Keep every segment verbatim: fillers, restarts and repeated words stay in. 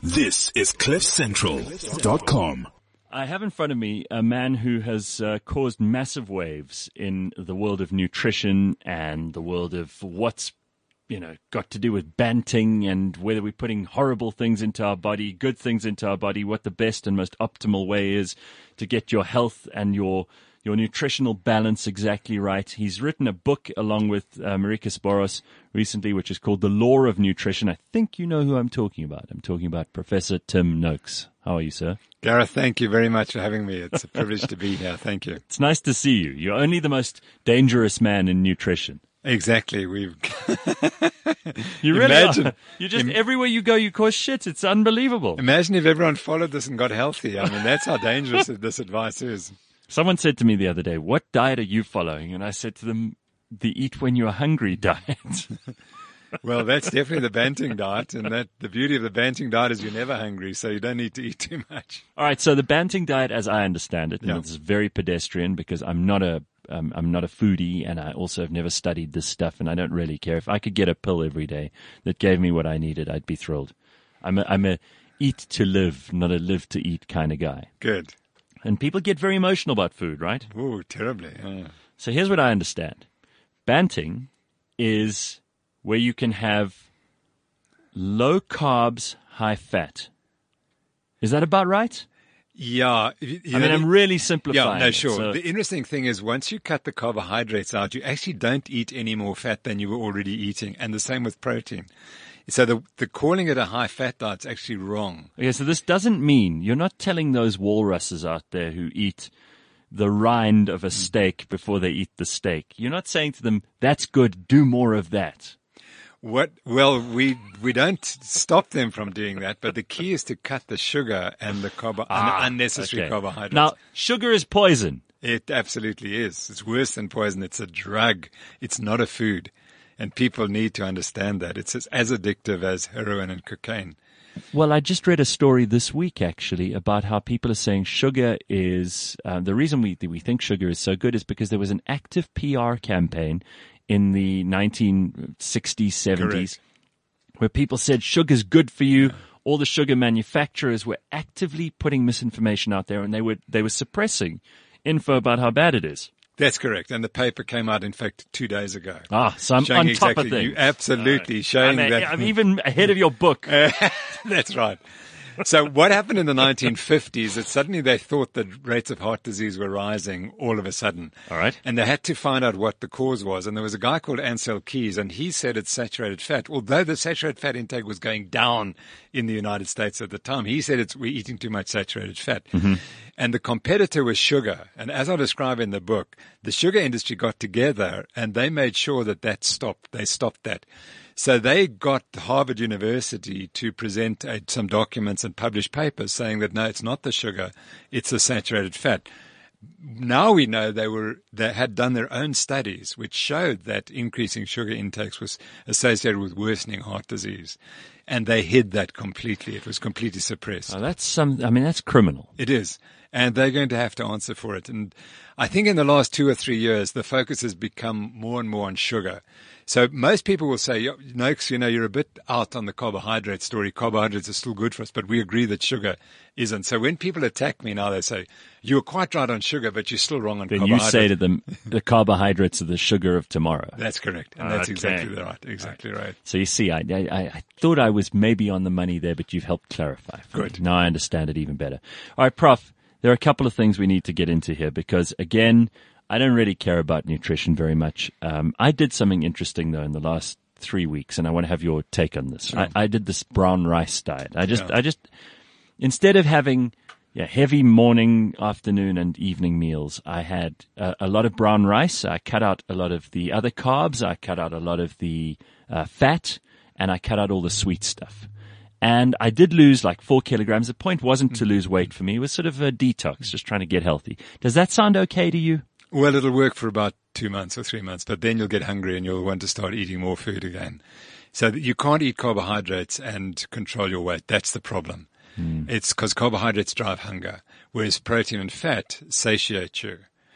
This is cliff central dot com. I have in front of me a man who has uh, caused massive waves in the world of nutrition and the world of what's, you know, got to do with banting and whether we're putting horrible things into our body, good things into our body, what the best and most optimal way is to get your health and your your nutritional balance exactly right. He's written a book along with uh, Marika Sporos recently, which is called The Law of Nutrition. I think you know who I'm talking about. I'm talking about Professor Tim Noakes. How are you, sir? Gareth, thank you very much for having me. It's a privilege to be here. Thank you. It's nice to see you. You're only the most dangerous man in nutrition. Exactly. We've. You really imagine, are. You just im- everywhere you go, you cause shit. It's unbelievable. Imagine if everyone followed this and got healthy. I mean, that's how dangerous this advice is. Someone said to me the other day, "What diet are you following?" And I said to them, the eat when you're hungry diet. Well, that's definitely the Banting diet, and that the beauty of the Banting diet is you're never hungry, so you don't need to eat too much. All right, so the Banting diet, as I understand it, Yeah. and it's very pedestrian because I'm not a um, I'm not a foodie, and I also have never studied this stuff, and I don't really care. If I could get a pill every day that gave me what I needed, I'd be thrilled. I'm a, I'm a eat to live, not a live to eat kind of guy. Good. And people get very emotional about food, right? Ooh, terribly. Yeah. So here's what I understand. Banting is where you can have low carbs, high fat. Is that about right? Yeah. you I mean, know, I'm really simplifying. Yeah, no, it, sure. so- The interesting thing is once you cut the carbohydrates out, you actually don't eat any more fat than you were already eating, and the same with protein. So the, the calling it a high-fat diet is actually wrong. Okay, so this doesn't mean you're not telling those walruses out there who eat the rind of a steak before they eat the steak. You're not saying to them, that's good, do more of that. What? Well, we we don't stop them from doing that, but the key is to cut the sugar and the carbo- Ah, unnecessary okay. carbohydrates. Now, sugar is poison. It absolutely is. It's worse than poison. It's a drug. It's not a food. And people need to understand that. It's as, as addictive as heroin and cocaine. Well, I just read a story this week, actually, about how people are saying sugar is uh, the reason we we think sugar is so good is because there was an active P R campaign in the nineteen sixties, seventies, Correct. where people said sugar's good for you. All the sugar manufacturers were actively putting misinformation out there, and they were they were suppressing info about how bad it is. That's correct. And the paper came out, in fact, two days ago. Ah, so I'm Showing on exactly, top of things. You absolutely showing I'm, a, that. I'm even ahead of your book. That's right. So what happened in the nineteen fifties is suddenly they thought that rates of heart disease were rising all of a sudden. All right. And they had to find out what the cause was. And there was a guy called Ansel Keys, and he said it's saturated fat. Although the saturated fat intake was going down in the United States at the time, he said it's we're eating too much saturated fat. Mm-hmm. And the competitor was sugar. And as I describe in the book, the sugar industry got together and they made sure that that stopped. They stopped that. So they got Harvard University to present uh, some documents and publish papers saying that, no, it's not the sugar, it's the saturated fat. Now we know they were they had done their own studies which showed that increasing sugar intakes was associated with worsening heart disease. And they hid that completely. It was completely suppressed. Oh, that's some. I mean, that's criminal. It is. And they're going to have to answer for it. And I think in the last two or three years, the focus has become more and more on sugar. So most people will say, Noakes, you know, you're a bit out on the carbohydrate story. Carbohydrates are still good for us, but we agree that sugar isn't. So when people attack me now, they say, you were quite right on sugar, but you're still wrong on Then carbohydrates. you say to them, the carbohydrates are the sugar of tomorrow. That's correct. And that's Okay. exactly right. Exactly right. So you see, I, I, I thought I was maybe on the money there, but you've helped clarify. for Good. me. Now I understand it even better. All right, Prof, there are a couple of things we need to get into here because, again, I don't really care about nutrition very much. Um, I did something interesting, though, in the last three weeks, and I want to have your take on this. Sure. I, I did this brown rice diet. I just, Yeah. I just, instead of having yeah, heavy morning, afternoon, and evening meals, I had uh, a lot of brown rice. I cut out a lot of the other carbs. I cut out a lot of the uh, fat, and I cut out all the sweet stuff. And I did lose like four kilograms. The point wasn't to lose weight for me. It was sort of a detox, just trying to get healthy. Does that sound okay to you? Well, it'll work for about two months or three months, but then you'll get hungry and you'll want to start eating more food again. So that you can't eat carbohydrates and control your weight. That's the problem. Mm. It's because carbohydrates drive hunger, whereas protein and fat satiate you.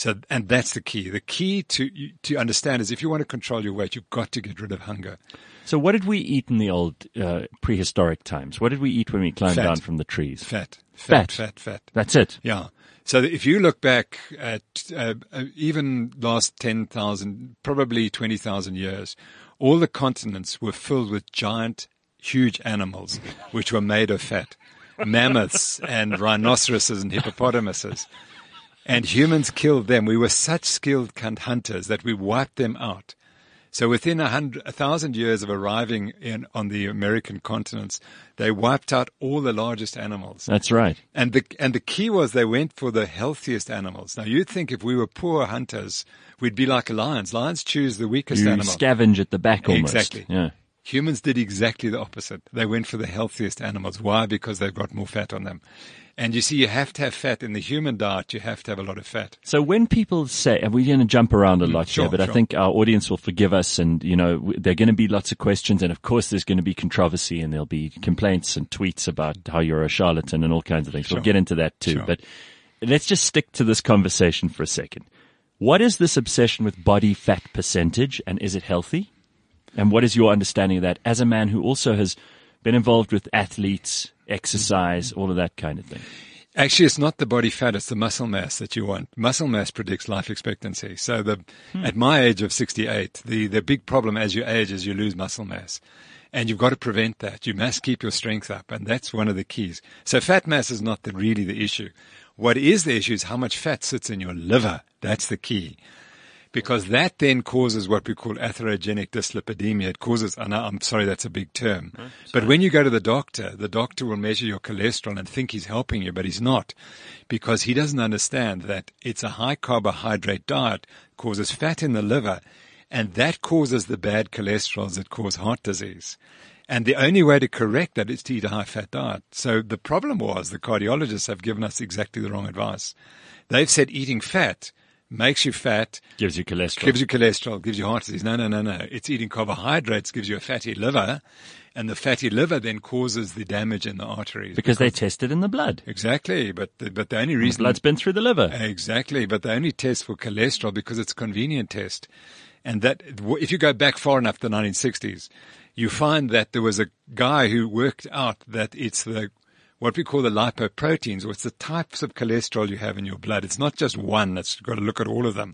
So, and that's the key. The key to to understand is if you want to control your weight, you've got to get rid of hunger. So what did we eat in the old uh, prehistoric times? What did we eat when we climbed Fat. down from the trees? Fat, Fat. fat, fat, fat. That's it. Yeah. So if you look back at uh, uh, even last ten thousand, probably twenty thousand years, all the continents were filled with giant, huge animals which were made of fat. Mammoths and rhinoceroses and hippopotamuses. And humans killed them. We were such skilled hunters that we wiped them out. So within a hundred, a thousand years of arriving in, on the American continents, they wiped out all the largest animals. That's right. And the, and the key was they went for the healthiest animals. Now you'd think if we were poor hunters, we'd be like lions. Lions choose the weakest You animal. scavenge at the back almost. Exactly. Yeah. Humans did exactly the opposite. They went for the healthiest animals. Why? Because they've got more fat on them. And you see, you have to have fat. In the human diet, you have to have a lot of fat. So when people say, and we're going to jump around a lot sure, here, but sure. I think our audience will forgive us, and, you know, w- there are going to be lots of questions, and of course there's going to be controversy, and there'll be complaints and tweets about how you're a charlatan and all kinds of things. Sure. We'll get into that too. Sure. But let's just stick to this conversation for a second. What is this obsession with body fat percentage, and is it healthy? And what is your understanding of that as a man who also has been involved with athletes, exercise, all of that kind of thing? Actually, it's not the body fat, it's the muscle mass that you want. Muscle mass predicts life expectancy. So the, hmm. at my age of sixty-eight, the, the big problem as you age is you lose muscle mass. And you've got to prevent that. You must keep your strength up. And that's one of the keys. So fat mass is not the, really the issue. What is the issue is how much fat sits in your liver. That's the key. Because that then causes what we call atherogenic dyslipidemia. It causes, and I'm sorry, that's a big term. Oh, but when you go to the doctor, the doctor will measure your cholesterol and think he's helping you, but he's not. Because he doesn't understand that it's a high carbohydrate diet, causes fat in the liver, and that causes the bad cholesterols that cause heart disease. And the only way to correct that is to eat a high-fat diet. So the problem was the cardiologists have given us exactly the wrong advice. They've said eating fat makes you fat. Gives you cholesterol. Gives you cholesterol, gives you heart disease. No, no, no, no. It's eating carbohydrates gives you a fatty liver, and the fatty liver then causes the damage in the arteries. Because, because they test it in the blood. Exactly, but the, but the only reason... The blood's been through the liver. Exactly, but they only test for cholesterol because it's a convenient test. And that, if you go back far enough to the nineteen sixties, you find that there was a guy who worked out that it's the what we call the lipoproteins, or it's the types of cholesterol you have in your blood. It's not just one. It's got to look at all of them.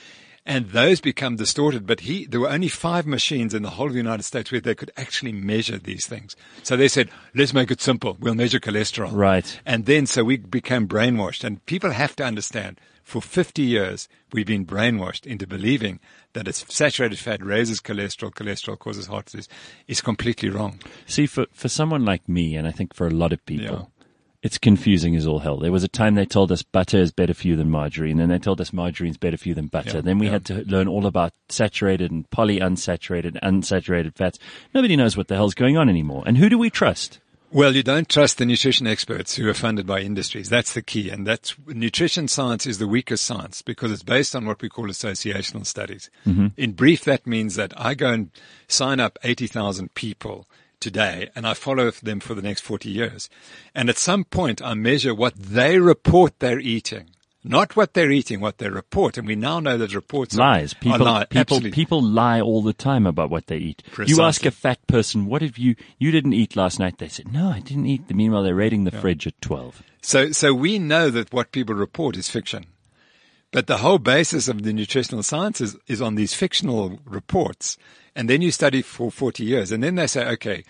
And those become distorted. But he, there were only five machines in the whole of the United States where they could actually measure these things. So they said, let's make it simple. We'll measure cholesterol. Right. And then so we became brainwashed. And people have to understand, for fifty years, we've been brainwashed into believing that it's saturated fat raises cholesterol, cholesterol causes heart disease. It's completely wrong. See, for, for someone like me, and I think for a lot of people, Yeah. it's confusing as all hell. There was a time they told us butter is better for you than margarine, and then they told us margarine is better for you than butter. Yeah, then we yeah. had to learn all about saturated and polyunsaturated, unsaturated fats. Nobody knows what the hell's going on anymore. And who do we trust? Well, you don't trust the nutrition experts who are funded by industries. That's the key. And that's nutrition science is the weakest science because it's based on what we call associational studies. Mm-hmm. In brief, that means that I go and sign up eighty thousand people today and I follow them for the next forty years. And at some point I measure what they report they're eating. Not what they're eating, what they report. And we now know that reports lies. Are, people, are li- people, absolutely. people lie all the time about what they eat. Precisely. You ask a fat person, what have you, you didn't eat last night? They said, no, I didn't eat. Meanwhile, they're raiding the yeah. fridge at twelve. So, so we know that what people report is fiction. But the whole basis of the nutritional sciences is on these fictional reports. And then you study for forty years. And then they say, okay,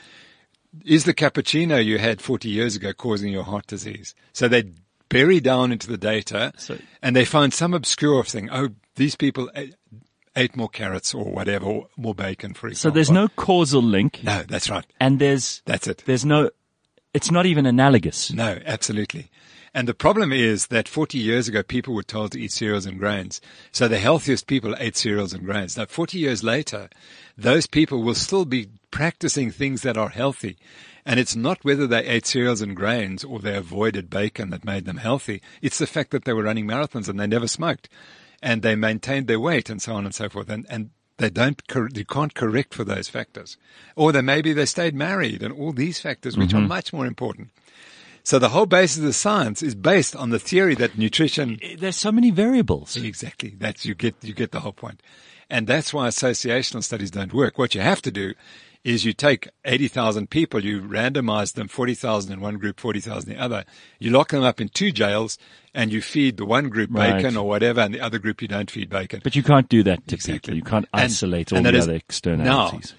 is the cappuccino you had forty years ago causing your heart disease? So they bury down into the data, so, and they find some obscure thing. Oh, these people ate, ate more carrots or whatever, or more bacon, for example. So there's no causal link. No, that's right. And there's that's it. There's no. It's not even analogous. No, absolutely. And the problem is that forty years ago, people were told to eat cereals and grains. So the healthiest people ate cereals and grains. Now, forty years later, those people will still be practicing things that are healthy. And it's not whether they ate cereals and grains or they avoided bacon that made them healthy. It's the fact that they were running marathons and they never smoked. And they maintained their weight and so on and so forth. And, and they don't, you can't correct for those factors. Or they, maybe they stayed married and all these factors, which mm-hmm. are much more important. So the whole basis of the science is based on the theory that nutrition. There's so many variables. Exactly. That's, you get, you get the whole point. And that's why associational studies don't work. What you have to do is you take eighty thousand people, you randomize them, forty thousand in one group, forty thousand in the other. You lock them up in two jails and you feed the one group Right. bacon or whatever, and the other group you don't feed bacon. But you can't do that to Exactly. people. You can't And- isolate and all that the is- other externalities.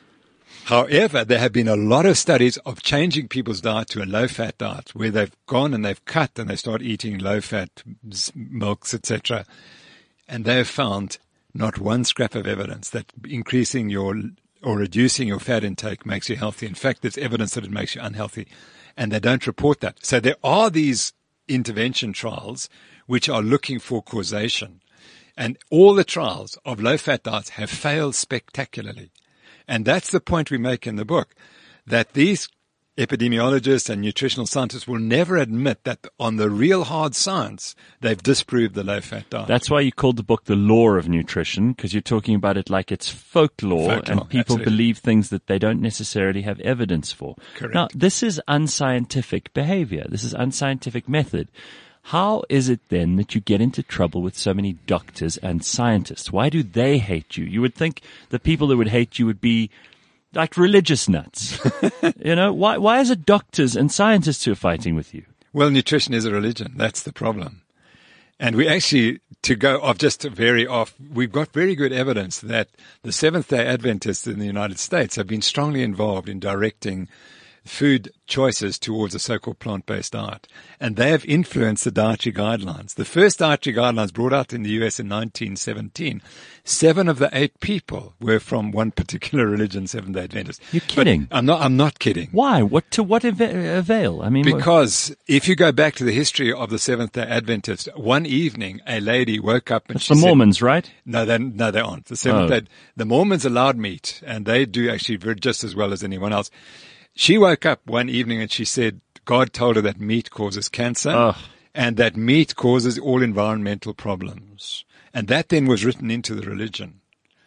However, there have been a lot of studies of changing people's diet to a low-fat diet, where they've gone and they've cut and they start eating low-fat s- milks, et cetera. And they have found not one scrap of evidence that increasing your or reducing your fat intake makes you healthy. In fact, there's evidence that it makes you unhealthy, and they don't report that. So there are these intervention trials which are looking for causation, and all the trials of low-fat diets have failed spectacularly. And that's the point we make in the book, that these epidemiologists and nutritional scientists will never admit that on the real hard science, they've disproved the low-fat diet. That's why you called the book The Law of Nutrition, because you're talking about it like it's folklore, Folklore, and people absolutely. believe things that they don't necessarily have evidence for. Correct. Now, this is unscientific behavior. This is unscientific method. How is it then that you get into trouble with so many doctors and scientists? Why do they hate you? You would think the people that would hate you would be like religious nuts. You know, why, why is it doctors and scientists who are fighting with you? Well, nutrition is a religion. That's the problem. And we actually, to go off just to vary off, we've got very good evidence that the Seventh-day Adventists in the United States have been strongly involved in directing food choices towards a so-called plant-based diet. And they have influenced the dietary guidelines. The first dietary guidelines brought out in the U S in nineteen seventeen, seven of the eight people were from one particular religion, Seventh-day Adventist. You're kidding. But I'm not, I'm not kidding. Why? What to what ava- avail? I mean, what- Because if you go back to the history of the Seventh-day Adventists, one evening a lady woke up and it's she the said, Mormons, right? No, they no, they aren't. The Seventh Oh. Day, the Mormons allowed meat, and they do actually very, just as well as anyone else. She woke up one evening and she said God told her that meat causes cancer, Ugh. and that meat causes all environmental problems, and that then was written into the religion.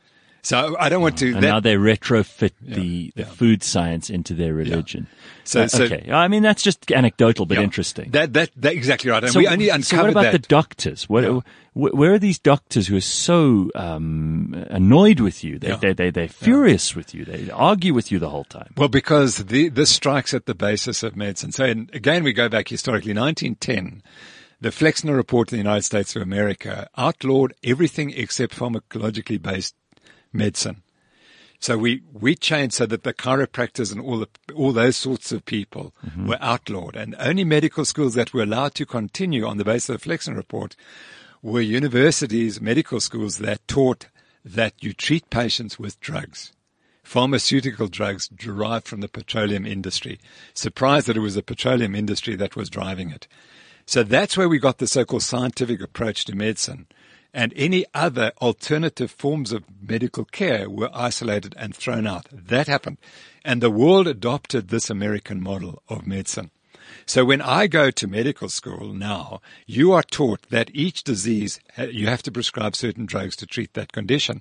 So I don't want to. And that, now they retrofit the, the yeah. food science into their religion. So- Uh, so- okay. I mean, that's just anecdotal, but yeah. interesting. That that that exactly right. And so, we only so uncovered what about that. the doctors? What, Yeah. wh- where are these doctors who are so um, annoyed with you? They, Yeah. they, they, they're furious with you. They argue with you the whole time. Well, because the, this strikes at the basis of medicine. So in, again, we go back historically. nineteen ten, the Flexner Report in the United States of America outlawed everything except pharmacologically based medicine. So we, we changed so that the chiropractors and all the, all those sorts of people Mm-hmm. were outlawed. And only medical schools that were allowed to continue on the basis of the Flexner Report were universities, medical schools that taught that you treat patients with drugs. Pharmaceutical drugs derived from the petroleum industry. Surprised that it was the petroleum industry that was driving it. So that's where we got the so-called scientific approach to medicine. And any other alternative forms of medical care were isolated and thrown out. That happened. And the world adopted this American model of medicine. So when I go to medical school now, you are taught that each disease, you have to prescribe certain drugs to treat that condition.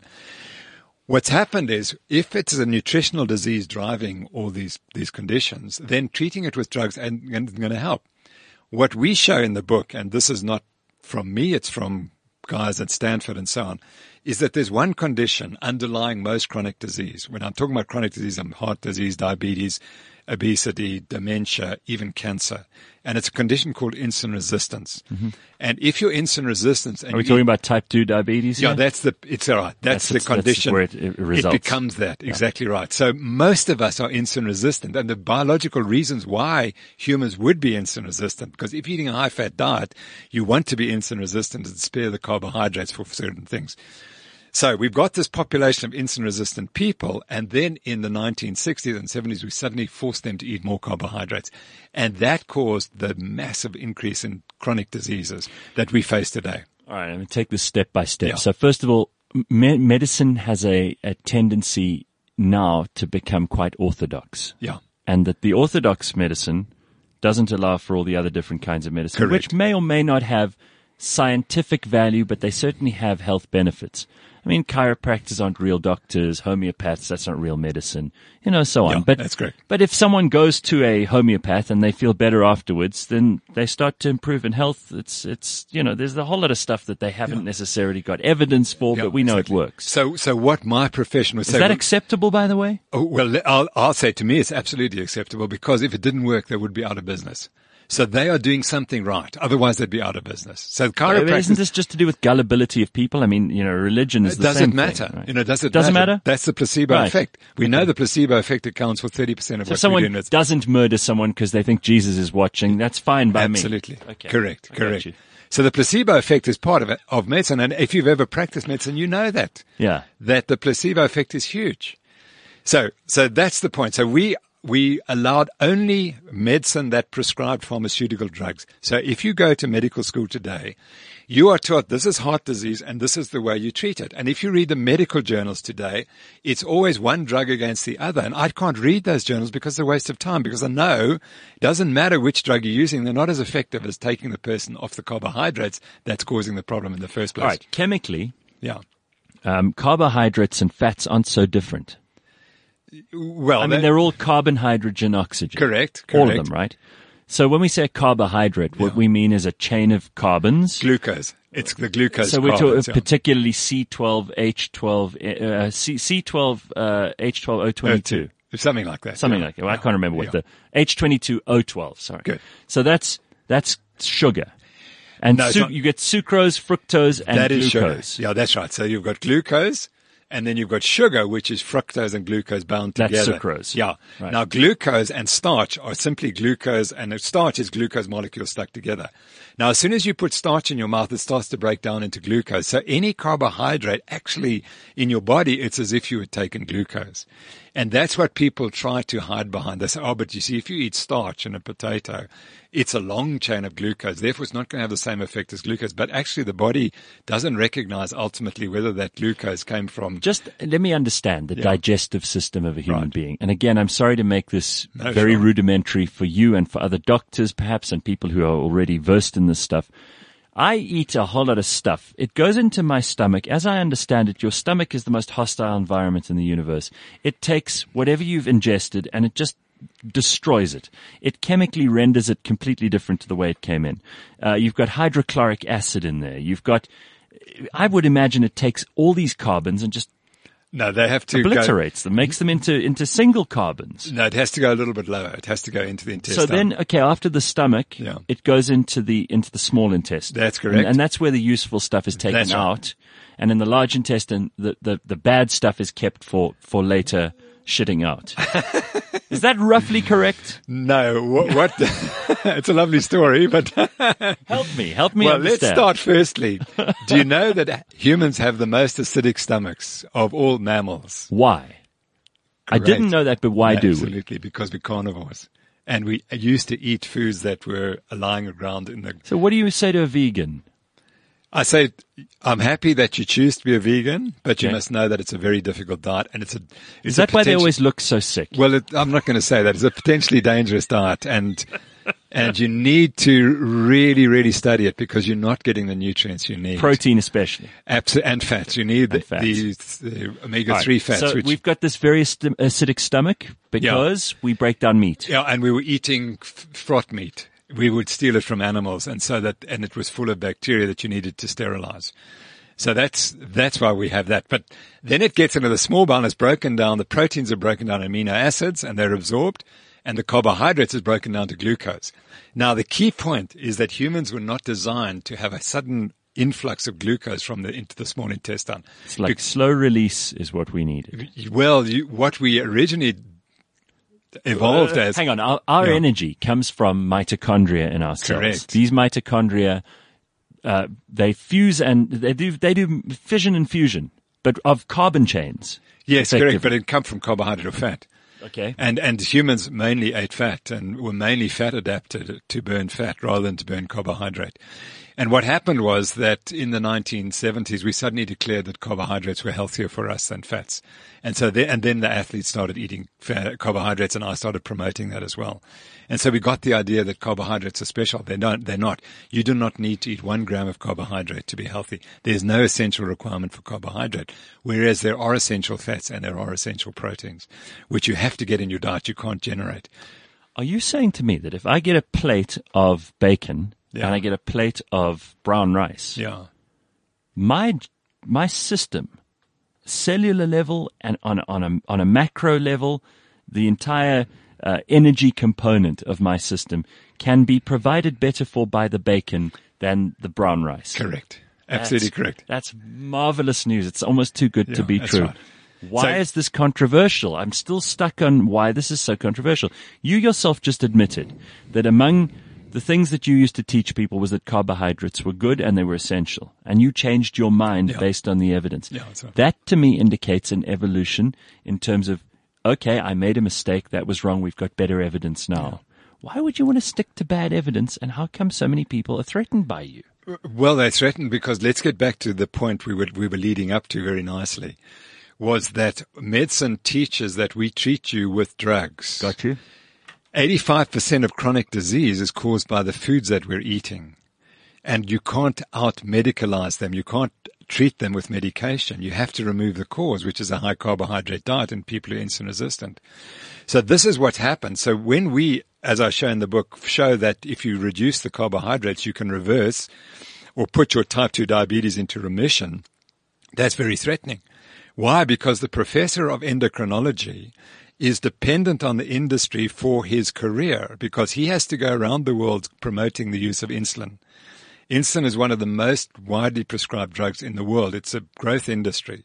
What's happened is, if it's a nutritional disease driving all these, these conditions, then treating it with drugs isn't going to help. What we show in the book, and this is not from me, it's from guys at Stanford and so on, is that there's one condition underlying most chronic disease. When I'm talking about chronic disease, I'm heart disease, diabetes, obesity, dementia, even cancer. And it's a condition called insulin resistance. Mm-hmm. And if you're insulin resistant, and Are we you talking eat- about type two diabetes? yeah, here? that's the, it's all right. That's, That's- the that's condition. where it- it results. becomes that. Exactly right. So most of us are insulin resistant, and the biological reasons why humans would be insulin resistant, because if you're eating a high fat diet, you want to be insulin resistant and spare the carbohydrates for certain things. So we've got this population of insulin-resistant people, and then in the nineteen sixties and seventies, we suddenly forced them to eat more carbohydrates. And that caused the massive increase in chronic diseases that we face today. All right, let me take this step by step. Yeah. So first of all, me- medicine has a, a tendency now to become quite orthodox. Yeah. And that the orthodox medicine doesn't allow for all the other different kinds of medicine, Correct. which may or may not have scientific value, but they certainly have health benefits. I mean, chiropractors aren't real doctors, homeopaths, that's not real medicine, you know, so on. Yeah, but that's correct. But if someone goes to a homeopath and they feel better afterwards, then they start to improve in health. It's, it's, you know, there's a whole lot of stuff that they haven't Yeah. necessarily got evidence for, Yeah, but we know exactly. it works. So, so what my profession would Is say. that acceptable, by the way? Oh, well, I'll, I'll say to me it's absolutely acceptable, because if it didn't work, they would be out of business. So they are doing something right. Otherwise, they'd be out of business. So chiropractic. Isn't this just to do with gullibility of people? I mean, you know, religion is the does same it matter? thing, right? You know, does it Doesn't matter? matter? That's the placebo Right. effect. We know the placebo effect accounts for thirty percent of So what if someone we're doing. It's doesn't murder someone because they think Jesus is watching, that's fine by me. absolutely Okay. correct. I got Correct. you. So the placebo effect is part of it, of medicine. And if you've ever practiced medicine, you know that. Yeah. that the placebo effect is huge. So, so that's the point. So we, we allowed only medicine that prescribed pharmaceutical drugs. So if you go to medical school today, you are taught this is heart disease and this is the way you treat it. And if you read the medical journals today, it's always one drug against the other. And I can't read those journals because they're a waste of time, because I know it doesn't matter which drug you're using. They're not as effective as taking the person off the carbohydrates that's causing the problem in the first place. All right. Chemically, Yeah. um, carbohydrates and fats aren't so different. Well, I mean, that- they're all carbon, hydrogen, oxygen. Correct, All of correct. them, right? So when we say carbohydrate, what Yeah. we mean is a chain of carbons. glucose. It's the glucose. So we're talking carbons, yeah. particularly C twelve H twelve, uh, C, C12 uh, H twelve O twenty-two. Something like that. Something yeah. like that. Well, I Yeah. can't remember what Yeah. the H twenty-two O twelve. Sorry. Good. So that's that's sugar, and No, it's su- not. you get sucrose, fructose, and That is glucose. sugar. Yeah, that's right. So you've got glucose, and then you've got sugar, which is fructose and glucose bound That's together. sucrose. Yeah. Right. Now glucose and starch are simply glucose, and starch is glucose molecules stuck together. Now, as soon as you put starch in your mouth, it starts to break down into glucose. So any carbohydrate, actually, in your body, it's as if you had taken glucose. And that's what people try to hide behind. They say, oh, but you see, if you eat starch in a potato, it's a long chain of glucose. Therefore, it's not going to have the same effect as glucose. But actually, the body doesn't recognize ultimately whether that glucose came from. Just let me understand the Yeah. digestive system of a human Right. being. And again, I'm sorry to make this No, very sure. rudimentary for you and for other doctors, perhaps, and people who are already versed in this stuff. I eat a whole lot of stuff. It goes into my stomach. As I understand it, your stomach is the most hostile environment in the universe. It takes whatever you've ingested and it just destroys it. It chemically renders it completely different to the way it came in. Uh, you've got hydrochloric acid in there. You've got, I would imagine it takes all these carbons and just No, they have to go. obliterates them, makes them into, into single carbons. No, it has to go a little bit lower. It has to go into the intestine. So then, okay, after the stomach, Yeah. it goes into the into the small intestine. That's correct. and, and that's where the useful stuff is taken That's right. out. And in the large intestine, the, the, the bad stuff is kept for for later shitting out. Is that roughly correct? No, what? what it's a lovely story, but Help me, help me well, understand. let's start firstly. Do you know that humans have the most acidic stomachs of all mammals? Why? I Great. didn't know that, but why do we? Absolutely, because we're carnivores. And we used to eat foods that were lying around in the. So what do you say to a vegan? I say, I'm happy that you choose to be a vegan, but you Okay. must know that it's a very difficult diet, and it's a. It's Is a that why they potenti- always look so sick? Well, it, I'm not going to say that. It's a potentially dangerous diet, and and you need to really, really study it because you're not getting the nutrients you need. Protein especially. Abso- and fats. You need the, And fats. these the omega All right, three fats. So which, we've got this very st- acidic stomach because we break down meat. yeah, and we were eating f- frot meat. We would steal it from animals, and so that and it was full of bacteria that you needed to sterilize. So that's that's why we have that. But then it gets into the small bowel, and it's broken down. The proteins are broken down to amino acids, and they're absorbed, and the carbohydrates is broken down to glucose. Now, the key point is that humans were not designed to have a sudden influx of glucose from the into the small intestine. It's like slow release is what we needed. Well, you, what we originally evolved as. Hang on, our, our Yeah. energy comes from mitochondria in our cells. Correct. These mitochondria, uh, they fuse and they do they do fission and fusion, but of carbon chains. Yes, correct, effectively. but it come from carbohydrate or fat. Okay. And and humans mainly ate fat and were mainly fat adapted to burn fat rather than to burn carbohydrate. And what happened was that in the nineteen seventies, we suddenly declared that carbohydrates were healthier for us than fats. And so, they, and then the athletes started eating fat, carbohydrates, and I started promoting that as well. And so we got the idea that carbohydrates are special. They're not. They're not. You do not need to eat one gram of carbohydrate to be healthy. There's no essential requirement for carbohydrate, whereas there are essential fats and there are essential proteins, which you have to get in your diet. You can't generate. Are you saying to me that if I get a plate of bacon Yeah. and I get a plate of brown rice, Yeah. my my system, cellular level and on on a on a macro level, the entire uh, energy component of my system can be provided better for by the bacon than the brown rice? Correct. Absolutely That's- correct. That's marvelous news. It's almost too good to Yeah, be that's true. right. Why So- is this controversial? I'm still stuck on why this is so controversial. You yourself just admitted that among the things that you used to teach people was that carbohydrates were good and they were essential. And you changed your mind Yeah. based on the evidence. Yeah, that's right. That to me indicates an evolution in terms of, okay, I made a mistake. That was wrong. We've got better evidence now. Why would you want to stick to bad evidence? And how come so many people are threatened by you? Well, they're threatened because let's get back to the point we were, we were leading up to very nicely, was that medicine teaches that we treat you with drugs. Got you? eighty-five percent of chronic disease is caused by the foods that we're eating. And you can't out-medicalize them. You can't treat them with medication. You have to remove the cause, which is a high carbohydrate diet in people who are insulin resistant. So this is what happens. So when we, as I show in the book, show that if you reduce the carbohydrates, you can reverse or put your type two diabetes into remission, that's very threatening. Why? Because the professor of endocrinology is dependent on the industry for his career because he has to go around the world promoting the use of insulin. Insulin is one of the most widely prescribed drugs in the world. It's a growth industry.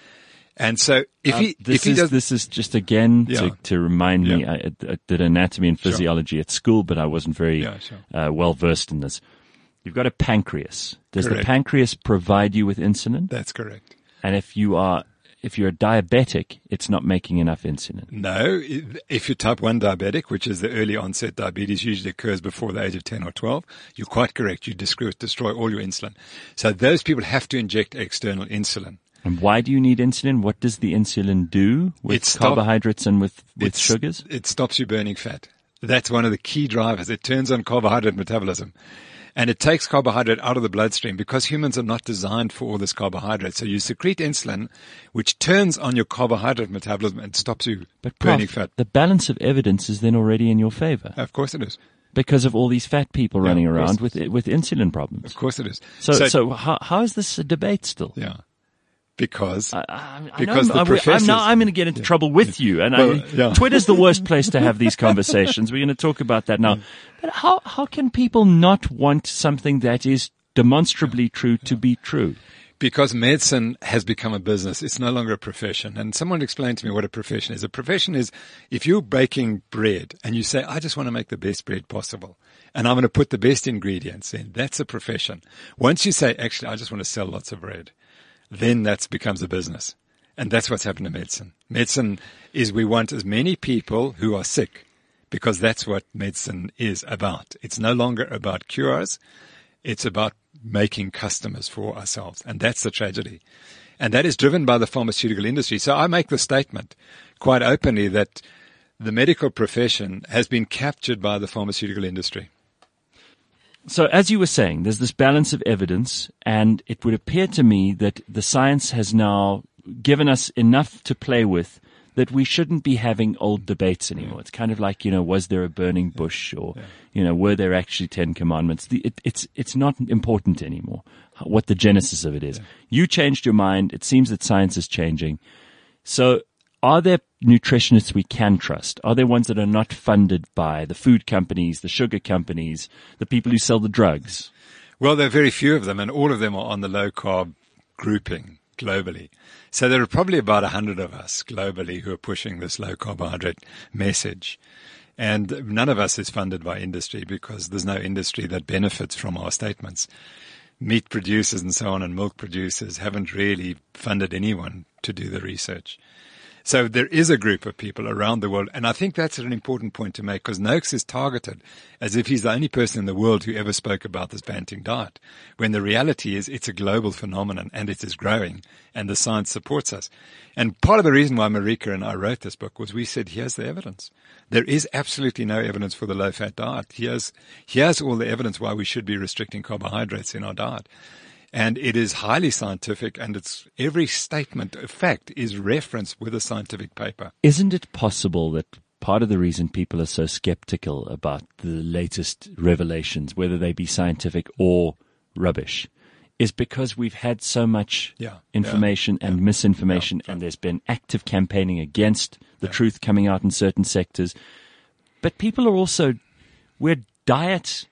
And so if Um, he, this if he is does, this is just again Yeah. to, to remind me. Yeah. I, I did anatomy and Sure. physiology at school, but I wasn't very Yeah, sure. uh, well versed in this. You've got a pancreas. Does the Correct. pancreas provide you with insulin? that's correct. And if you are if you're a diabetic, it's not making enough insulin. No, if you're type one diabetic, which is the early onset diabetes, usually occurs before the age of ten or twelve, you're quite correct. You destroy, destroy all your insulin. So those people have to inject external insulin. And why do you need insulin? What does the insulin do with It stop- carbohydrates and with, with It's- sugars? It stops you burning fat. That's one of the key drivers. It turns on carbohydrate metabolism. And it takes carbohydrate out of the bloodstream because humans are not designed for all this carbohydrate. So you secrete insulin, which turns on your carbohydrate metabolism and stops you But burning Prof, fat. the balance of evidence is then already in your favor Of course it is. because of all these fat people Yeah, running of course. around with with insulin problems. Of course it is. So, so, how, how is this a debate still? yeah, because I, I, I Because know, the I'm, I'm, professors- now I'm going to get into trouble with you, and Well, I, yeah. Twitter's the worst place to have these conversations. We're going to talk about that now. But how how can people not want something that is demonstrably true to be true? Because medicine has become a business. It's no longer a profession. And someone explained to me what a profession is. A profession is if you're baking bread and you say, I just want to make the best bread possible and I'm going to put the best ingredients in, that's a profession. Once you say, actually, I just want to sell lots of bread, then that becomes a business. And that's what's happened to medicine. Medicine is we want as many people who are sick because that's what medicine is about. It's no longer about cures. It's about making customers for ourselves. And that's the tragedy. And that is driven by the pharmaceutical industry. So I make the statement quite openly that the medical profession has been captured by the pharmaceutical industry. So as you were saying, there's this balance of evidence, and it would appear to me that the science has now given us enough to play with that we shouldn't be having old debates anymore. It's kind of like, you know, was there a burning bush or, you know, were there actually Ten Commandments? The, it, it's, it's not important anymore what the genesis of it is. You changed your mind. It seems that science is changing. So are there nutritionists we can trust? Are there ones that are not funded by the food companies, the sugar companies, the people who sell the drugs? Well, there are very few of them, and all of them are on the low-carb grouping globally. So there are probably about a hundred of us globally who are pushing this low-carbohydrate message. And none of us is funded by industry because there's no industry that benefits from our statements. Meat producers and so on and milk producers haven't really funded anyone to do the research. So there is a group of people around the world, and I think that's an important point to make, because Noakes is targeted as if he's the only person in the world who ever spoke about this Banting diet, when the reality is it's a global phenomenon and it is growing, and the science supports us. And part of the reason why Marika and I wrote this book was we said, here's the evidence. There is absolutely no evidence for the low-fat diet. Here's, here's all the evidence why we should be restricting carbohydrates in our diet. And it is highly scientific, and it's every statement of fact is referenced with a scientific paper. Isn't it possible that part of the reason people are so skeptical about the latest revelations, whether they be scientific or rubbish, is because we've had so much yeah, information yeah, and yeah, misinformation, yeah, and there's been active campaigning against the yeah. truth coming out in certain sectors. But people are also, we're diet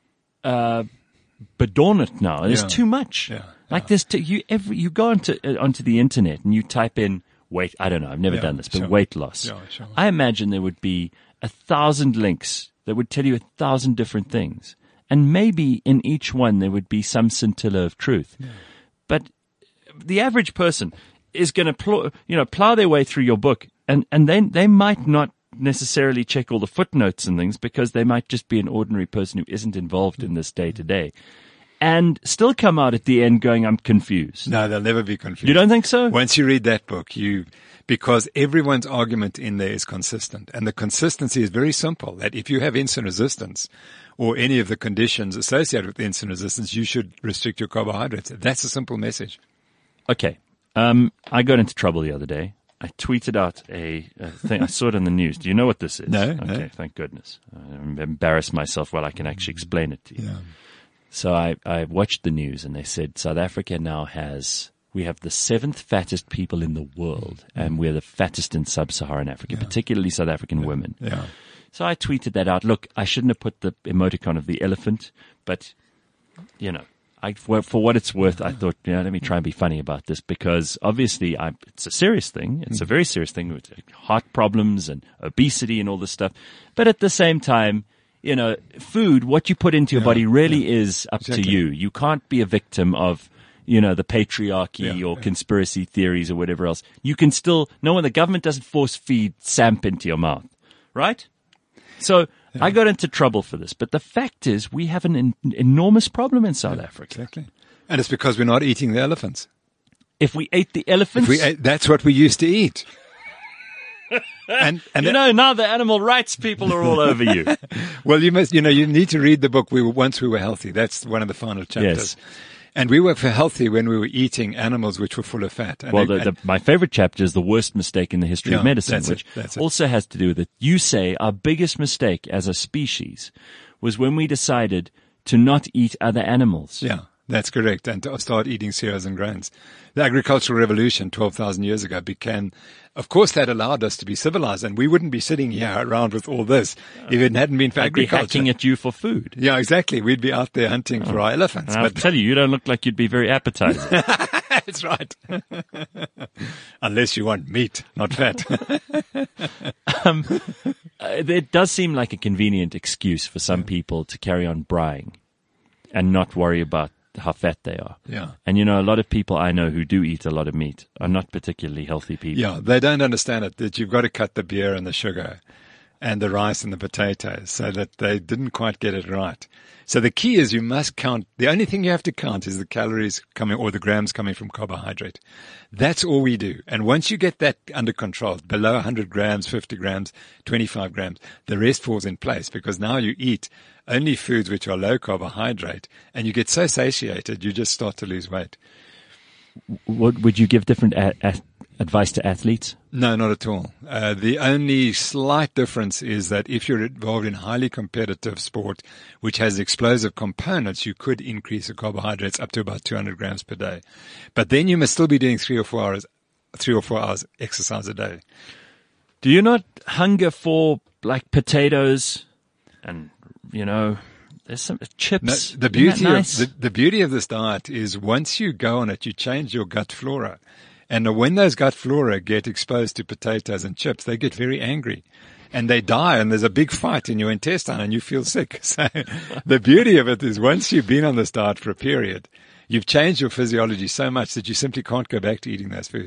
uh bedormant now. There's Yeah. too much. Yeah, Like yeah. there's too, you every you go onto uh, onto the internet and you type in weight. I don't know. I've never Yeah, done this, but sure. weight loss. Yeah, sure. I imagine there would be a thousand links that would tell you a thousand different things, and maybe in each one there would be some scintilla of truth. Yeah. But the average person is going to pl- you know plow their way through your book, and and they they might not necessarily check all the footnotes and things, because they might just be an ordinary person who isn't involved in this day to day, and still come out at the end going, I'm confused. No, they'll never be confused. You don't think so? Once you read that book, you, because everyone's argument in there is consistent. And the consistency is very simple, that if you have insulin resistance or any of the conditions associated with insulin resistance, you should restrict your carbohydrates. That's a simple message. Okay. Um, I got into trouble the other day. I tweeted out a, a thing. I saw it on the news. Do you know what this is? No, Okay, no. thank goodness. I'm embarrassed myself while I can actually explain it to you. Yeah. So I, I watched the news, and they said South Africa now has, we have the seventh fattest people in the world, and we're the fattest in sub-Saharan Africa, Yeah. particularly South African women. Yeah. So I tweeted that out. Look, I shouldn't have put the emoticon of the elephant, but, you know, I, for, for what it's worth, I thought, you know, let me try and be funny about this, because obviously I, it's a serious thing. It's a very serious thing with heart problems and obesity and all this stuff. But at the same time, you know, food, what you put into your Yeah, body really is up Exactly. to you. You can't be a victim of, you know, the patriarchy Yeah, or yeah. conspiracy theories or whatever else. You can still, no one, the government doesn't force feed samp into your mouth, right? So I got into trouble for this. But the fact is, we have an en- enormous problem in South Africa. Exactly. And it's because we're not eating the elephants. If we ate the elephants, If we ate, that's what we used to eat. and and you know, now the animal rights people are all over you. well, you must, you know, you need to read the book. We were once we were healthy. That's one of the final chapters. Yes. And we were healthy when we were eating animals which were full of fat. And Well, they- the, the, my favorite chapter is the worst mistake in the history Yeah, of medicine, that's it, which that's it. also has to do with it. You say our biggest mistake as a species was when we decided to not eat other animals. Yeah, that's correct. And to start eating cereals and grains. The agricultural revolution twelve thousand years ago began, of course, that allowed us to be civilized, and we wouldn't be sitting here around with all this if it hadn't been for I'd be agriculture. hacking at you for food. Yeah, exactly. We'd be out there hunting for our elephants. And I'll But tell you, you don't look like you'd be very appetizing. that's right. Unless you want meat, not fat. um, uh, it does seem like a convenient excuse for some people to carry on buying and not worry about how fat they are. Yeah. And you know, a lot of people I know who do eat a lot of meat are not particularly healthy people. Yeah, they don't understand it, that you've got to cut the beer and the sugar and the rice and the potatoes, so that they didn't quite get it right. So the key is you must count. The only thing you have to count is the calories coming or the grams coming from carbohydrate. That's all we do. And once you get that under control, below one hundred grams, fifty grams, twenty-five grams, the rest falls in place, because now you eat only foods which are low carbohydrate, and you get so satiated, you just start to lose weight. What would you give different a- a- advice to athletes? No, not at all. Uh, the only slight difference is that if you're involved in highly competitive sport, which has explosive components, you could increase the carbohydrates up to about two hundred grams per day. But then you must still be doing three or four hours, three or four hours exercise a day. Do you not hunger for like potatoes and, you know, there's some chips? No, the Isn't beauty that nice? of the, the beauty of this diet is once you go on it, you change your gut flora. And when those gut flora get exposed to potatoes and chips, they get very angry and they die, and there's a big fight in your intestine and you feel sick. So the beauty of it is once you've been on this diet for a period, you've changed your physiology so much that you simply can't go back to eating those foods.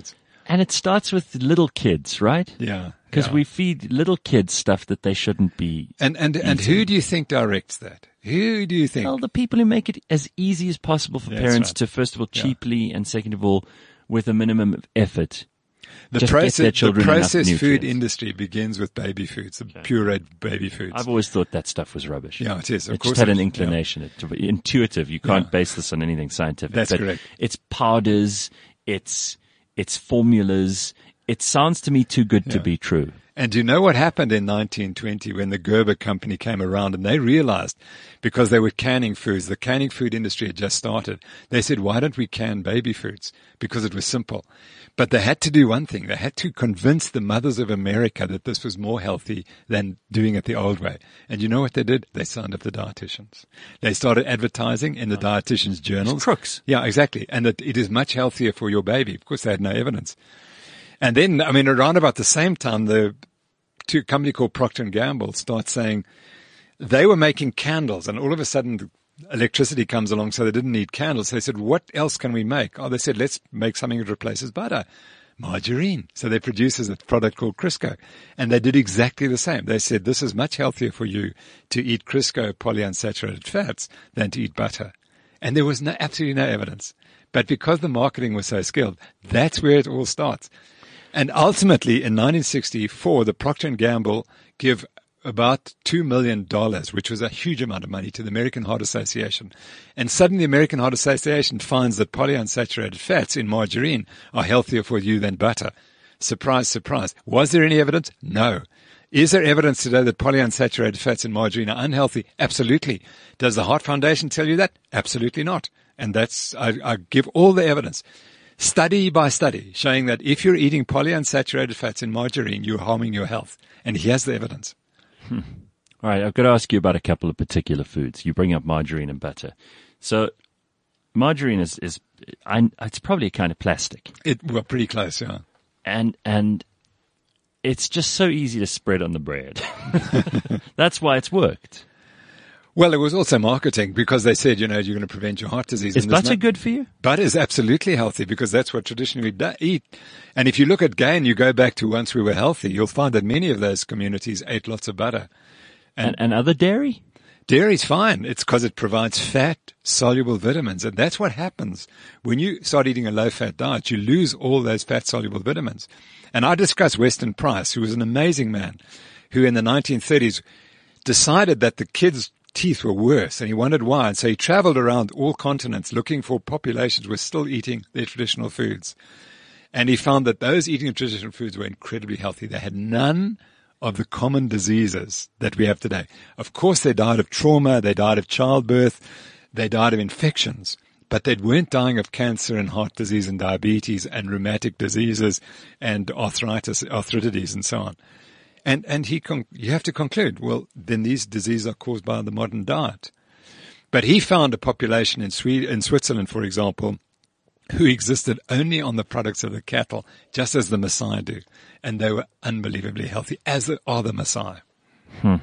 And it starts with little kids, right? Yeah. Because yeah. we feed little kids stuff that they shouldn't be. And and and eating. who do you think directs that? Who do you think? Well, the people who make it as easy as possible for That's parents right. to, first of all, Yeah. cheaply, and second of all, with a minimum of effort. The just get process, their the children enough processed food nutrients. industry begins with baby foods, the pureed baby foods. I've always thought that stuff was rubbish. Yeah, it is. Of It course just had it an is. inclination. It's intuitive. You can't Yeah. base this on anything scientific. That's but correct. It's powders. It's it's formulas. It sounds to me too good to Yeah. be true. And do you know what happened in nineteen twenty when the Gerber company came around and they realized, because they were canning foods, the canning food industry had just started. They said, why don't we can baby foods? Because it was simple. But they had to do one thing. They had to convince the mothers of America that this was more healthy than doing it the old way. And you know what they did? They signed up the dietitians. They started advertising in the dietitians' journals. crooks. Yeah, exactly. And that it is much healthier for your baby. Of course, they had no evidence. And then, I mean, around about the same time, the two company called Procter and Gamble starts saying they were making candles, and all of a sudden electricity comes along, so they didn't need candles. They said, what else can we make? Oh, they said, let's make something that replaces butter. Margarine. So they produce a product called Crisco. And they did exactly the same. They said, this is much healthier for you to eat Crisco polyunsaturated fats than to eat butter. And there was no, absolutely no evidence. But because the marketing was so skilled, that's where it all starts. And ultimately, in nineteen sixty-four, the Procter and Gamble give about two million dollars, which was a huge amount of money, to the American Heart Association. And suddenly the American Heart Association finds that polyunsaturated fats in margarine are healthier for you than butter. Surprise, surprise. Was there any evidence? No. Is there evidence today that polyunsaturated fats in margarine are unhealthy? Absolutely. Does the Heart Foundation tell you that? Absolutely not. And that's, I, I give all the evidence. Study by study showing that if you're eating polyunsaturated fats in margarine, you're harming your health. And here's the evidence. Hmm. All right, I've got to ask you about a couple of particular foods. You bring up margarine and butter. So margarine is, is I, it's probably a kind of plastic. It, we're pretty close, yeah. And, and it's just so easy to spread on the bread. That's why it's worked. Well, it was also marketing because they said, you know, you're going to prevent your heart disease. Is And there's butter no- good for you? Butter is absolutely healthy because that's what traditionally we da- eat. And if you look at gain, you go back to once we were healthy, you'll find that many of those communities ate lots of butter. And, and other dairy? Dairy's fine. It's because it provides fat, soluble vitamins. And that's what happens when you start eating a low-fat diet. You lose all those fat-soluble vitamins. And I discussed Weston Price, who was an amazing man, who in the nineteen thirties decided that the kids' teeth were worse, and he wondered why. And so he traveled around all continents looking for populations who were still eating their traditional foods. And he found that those eating traditional foods were incredibly healthy. They had none of the common diseases that we have today. Of course, they died of trauma, they died of childbirth, they died of infections, but they weren't dying of cancer and heart disease and diabetes and rheumatic diseases and arthritis, arthritis and so on. And and he con- you have to conclude, well, then these diseases are caused by the modern diet. But he found a population in Sweden, in Switzerland, for example, who existed only on the products of the cattle, just as the Maasai do. And they were unbelievably healthy, as are the Maasai. Hmm.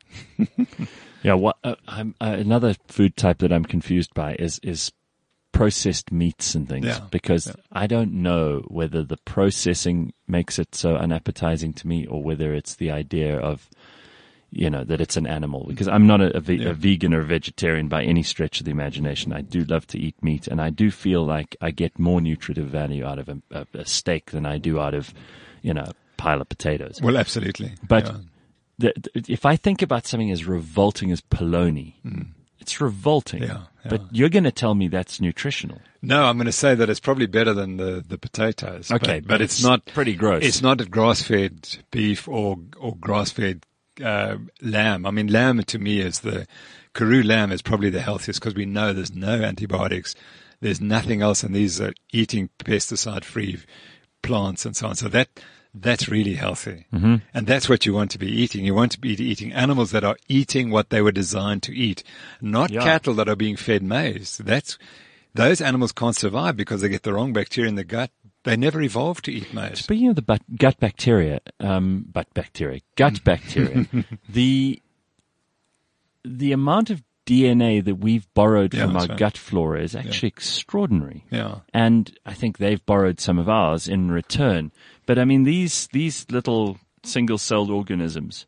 yeah, what, uh, I'm, uh, another food type that I'm confused by is, is processed meats and things, Yeah, because yeah. I don't know whether the processing makes it so unappetizing to me or whether it's the idea of, you know, that it's an animal. Because I'm not a, a, ve- Yeah. a vegan or a vegetarian by any stretch of the imagination. I do love to eat meat, and I do feel like I get more nutritive value out of a, a, a steak than I do out of, you know, a pile of potatoes. Well, absolutely. But Yeah. the, the, if I think about something as revolting as polony, it's revolting. Yeah, yeah. But you're going to tell me that's nutritional. No, I'm going to say that it's probably better than the, the potatoes. Okay, but, but it's, it's not pretty gross. It's not grass-fed beef or or grass-fed uh, lamb. I mean, lamb to me is the Karoo lamb is probably the healthiest because we know there's no antibiotics, there's nothing else, and these are eating pesticide-free plants and so on. So that that's really healthy, mm-hmm. and that's what you want to be eating. You want to be eating animals that are eating what they were designed to eat, not Yeah. cattle that are being fed maize. That's those animals can't survive because they get the wrong bacteria in the gut. They never evolved to eat maize. Speaking of the but, gut bacteria, um, but bacteria, gut bacteria, the the amount of D N A that we've borrowed Yeah, from our that's right. gut flora is actually extraordinary. Yeah. And I think they've borrowed some of ours in return. But I mean, these, these little single-celled organisms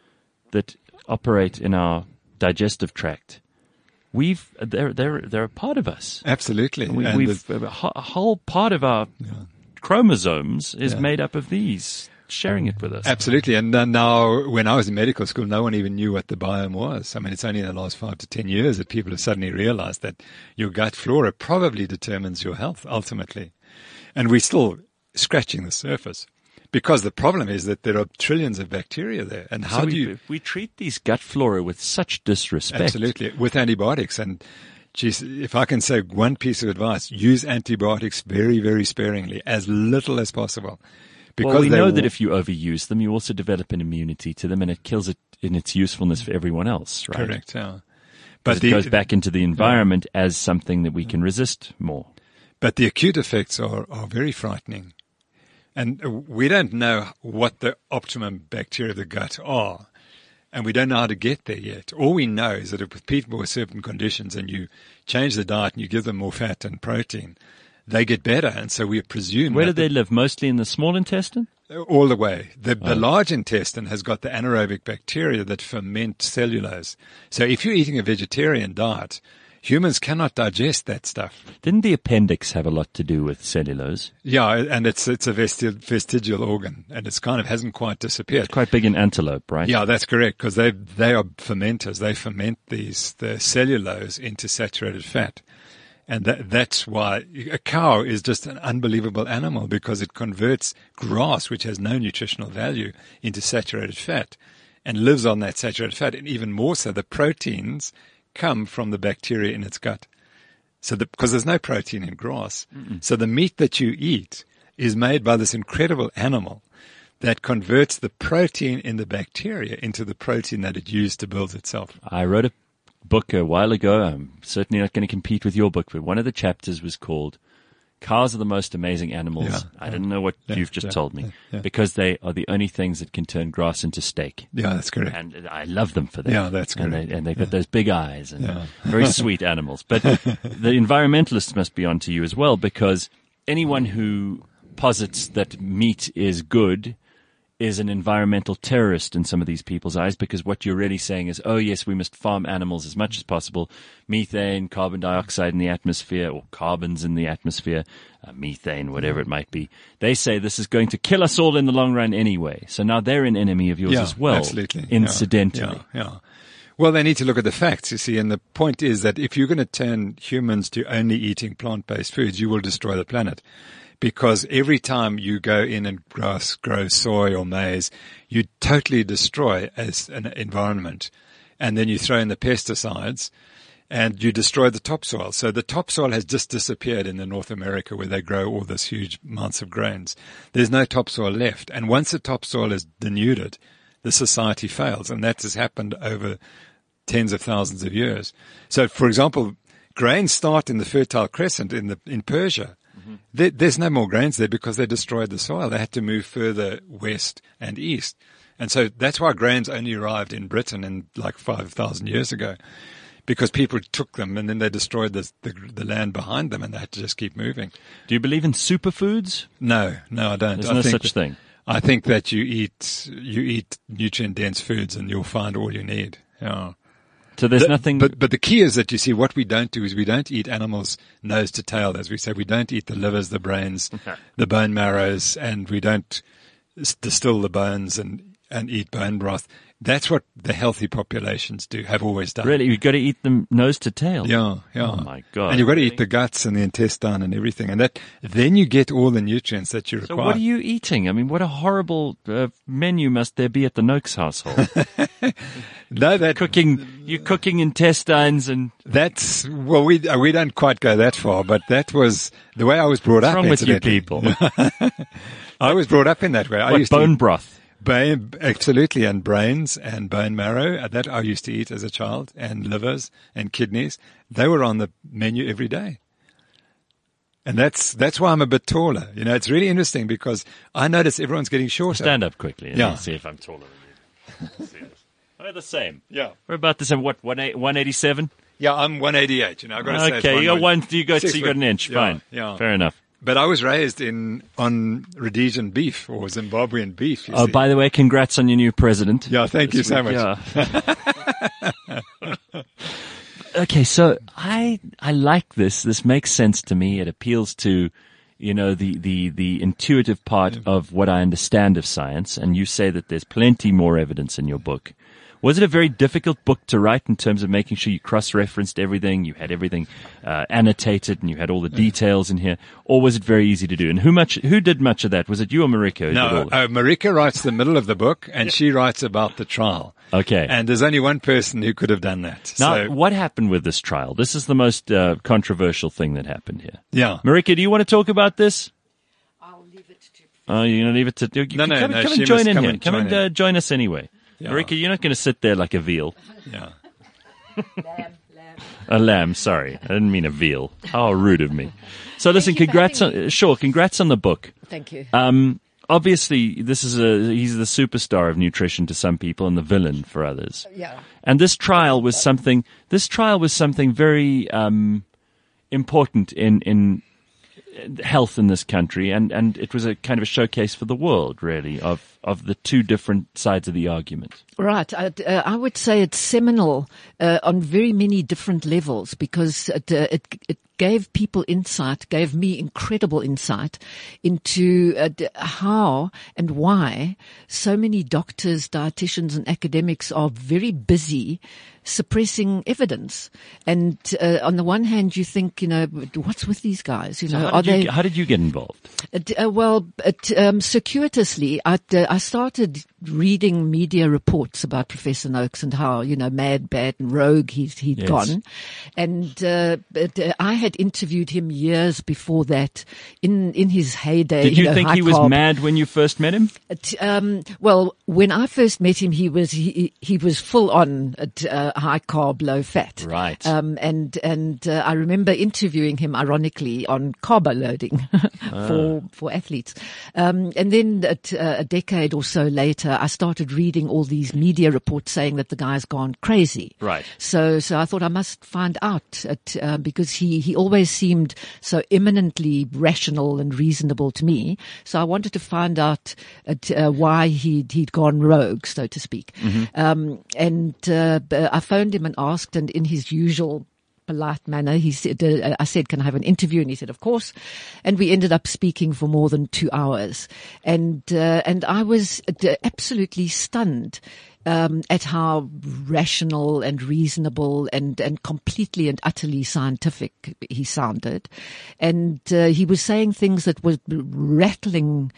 that operate in our digestive tract, we've, they're, they're, they're a part of us. Absolutely. We, And we've, the- a ho- a whole part of our chromosomes is made up of these, sharing it with us. Absolutely. And uh, now, when I was in medical school, no one even knew what the biome was. I mean, it's only in the last five to ten years that people have suddenly realized that your gut flora probably determines your health ultimately. And we're still scratching the surface, because the problem is that there are trillions of bacteria there. And how So do we, you... we treat these gut flora with such disrespect. Absolutely. With antibiotics. And geez, if I can say one piece of advice, use antibiotics very, very sparingly, as little as possible. Because Well, we they know that wa- if you overuse them, you also develop an immunity to them, and it kills it in its usefulness for everyone else, right? Correct, yeah. But it goes back into the environment as something that we can resist more. But the acute effects are, are very frightening. And uh, we don't know what the optimum bacteria of the gut are. And we don't know how to get there yet. All we know is that if with people with certain conditions and you change the diet and you give them more fat and protein, they get better. And so we presume Where do that they live? Mostly in the small intestine? the- all the way. The, the large intestine has got the anaerobic bacteria that ferment cellulose. So if you're eating a vegetarian diet, humans cannot digest that stuff. Didn't the appendix have a lot to do with cellulose? Yeah, and it's it's a vesti- vestigial organ, and it's kind of hasn't quite disappeared. Quite big in antelope, right? Yeah, that's correct, because they they are fermenters. They ferment these the cellulose into saturated fat, and that that's why a cow is just an unbelievable animal, because it converts grass, which has no nutritional value, into saturated fat, and lives on that saturated fat, and even more so, the proteins come from the bacteria in its gut. So the, because there's no protein in grass. Mm-mm. So the meat that you eat is made by this incredible animal that converts the protein in the bacteria into the protein that it used to build itself. I wrote a book a while ago. I'm certainly not going to compete with your book, but one of the chapters was called Cows Are the Most Amazing Animals. Yeah, I yeah. didn't know what Yeah, you've just yeah, told me, yeah, yeah. because they are the only things that can turn grass into steak. Yeah, that's correct. And I love them for that. Yeah, that's and correct. they, and they've got those big eyes and Yeah. very sweet animals. But the environmentalists must be onto you as well, because anyone who posits that meat is good is an environmental terrorist in some of these people's eyes, because what you're really saying is, oh yes, we must farm animals as much as possible. Methane, carbon dioxide in the atmosphere, or carbons in the atmosphere, uh, methane, whatever it might be. They say this is going to kill us all in the long run anyway. So now they're an enemy of yours Yeah, as well, absolutely. Yeah, incidentally. Yeah, yeah. Well, they need to look at the facts, you see, and the point is that if you're going to turn humans to only eating plant-based foods, you will destroy the planet. Because every time you go in and grow, grow soy or maize, you totally destroy as an environment. And then you throw in the pesticides and you destroy the topsoil. So the topsoil has just disappeared in the North America where they grow all this huge amounts of grains. There's no topsoil left. And once the topsoil is denuded, the society fails. And that has happened over tens of thousands of years. So, for example, grains start in the Fertile Crescent in the in Persia. There, there's no more grains there because they destroyed the soil. They had to move further west and east. And so that's why grains only arrived in Britain in like five thousand years ago, because people took them and then they destroyed the, the, the land behind them and they had to just keep moving. Do you believe in superfoods? No, no, I don't. There's I no think such that, thing. I think that you eat, you eat nutrient-dense foods and you'll find all you need. Yeah. So there's The- nothing. But but the key is that you see what we don't do is we don't eat animals nose to tail, as we say. We don't eat the livers, the brains, the bone marrows, and we don't s- distill the bones and and eat bone broth. That's what the healthy populations do, have always done. Really, you've got to eat them nose to tail. Yeah, yeah. Oh my God. And you've got to Really? eat the guts and the intestine and everything, and that then you get all the nutrients that you So require. what are you eating? I mean, what a horrible uh, menu must there be at the Noakes household? No, that cooking, you cooking intestines and that's well, we uh, we don't quite go that far, but that was the way I was brought what's up. wrong with you incidentally. people? I was brought up in that way. I What, used to bone eat broth? bone, absolutely, and brains and bone marrow. uh, That I used to eat as a child, and livers and kidneys. They were on the menu every day. And that's that's why I'm a bit taller. You know, it's really interesting because I notice everyone's getting shorter. Stand up quickly and Yeah. see if I'm taller than you. See this. We're the same. Yeah. We're about the same. What, one eighty-seven? Yeah, I'm one eighty-eight. You know, I've got to say. Okay, it's you got one, one. You got six so you got an foot. inch. Yeah, Fine. yeah. Fair enough. But I was raised in on Rhodesian beef or Zimbabwean beef. You Oh, see. by the way, congrats on your new president. Yeah, thank you so much. Yeah. Okay, so I I like this. This makes sense to me. It appeals to, you know, the, the, the intuitive part of what I understand of science. And you say that there's plenty more evidence in your book. Was it a very difficult book to write in terms of making sure you cross-referenced everything, you had everything uh, annotated, and you had all the details in here, or was it very easy to do? And who much who did much of that? Was it you or Marika? Who did all No, of it? uh, Marika writes the middle of the book, and she writes about the trial. Okay. And there's only one person who could have done that. Now, so, what happened with this trial? This is the most uh, controversial thing that happened here. yeah. Marika, do you want to talk about this? I'll leave it to. Oh, you're going to leave it to... You, No, no, come, no, come she and join must in come here. and Come join and in. uh, join us anyway. Yeah. Marika, you're not going to sit there like a veal. Yeah. Lamb, lamb. A lamb, sorry. I didn't mean a veal. How rude of me. So listen, you for congrats having on... Sure, congrats on the book. Thank you. Um, obviously, this is a... He's the superstar of nutrition to some people and the villain for others. Yeah. And this trial was something... This trial was something very um, important in... in health in this country, and, and it was a kind of a showcase for the world, really, of, of the two different sides of the argument. Right. I, uh, I would say it's seminal uh, on very many different levels because it, uh, it, it gave people insight, gave me incredible insight into uh, d- how and why so many doctors, dietitians and academics are very busy suppressing evidence. And uh, on the one hand, you think, you know, what's with these guys? You know, How are did, you, they? how did you get involved? It, uh, well, it, um, circuitously, I, uh, I started reading media reports about Professor Noakes and how, you know, mad, bad and rogue he's, he'd Yes. gone. And, uh, but, uh, I had interviewed him years before that in, in his heyday. Did you, know, think high he was carb. mad when you first met him? It, um, well, when I first met him, he was he, he was full on at, uh, high carb, low fat. Right. Um, and and uh, I remember interviewing him, ironically, on carbo loading for for athletes. Um, and then at, uh, a decade or so later, I started reading all these media reports saying that the guy's gone crazy. Right. So so I thought I must find out at, uh, because he he always seemed so eminently rational and reasonable to me. So I wanted to find out at, uh, why he'd, he'd gone rogue, so to speak. Mm-hmm. Um, and uh, b- I phoned him and asked, and in his usual polite manner, he said, uh, I said, can I have an interview? And he said, of course. And we ended up speaking for more than two hours. And, uh, and I was uh, absolutely stunned. Um, at how rational and reasonable and, and completely and utterly scientific he sounded. And uh, he was saying things that was rattling